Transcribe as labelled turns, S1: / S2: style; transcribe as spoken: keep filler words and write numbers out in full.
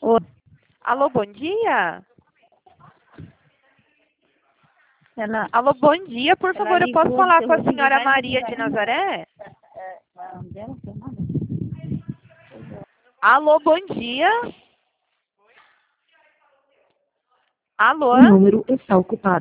S1: Oi.
S2: Alô, bom dia?
S1: Ela,
S2: Alô, bom dia, por
S1: ela
S2: favor, eu posso
S1: ligou,
S2: falar
S1: seu
S2: com a
S1: Rodrigo
S2: senhora
S1: vai
S2: Maria
S1: ligar
S2: de
S1: ainda.
S2: Nazaré?
S1: É, é, onde ela foi, nada.
S2: Alô, bom dia? Alô?
S3: O número está ocupado.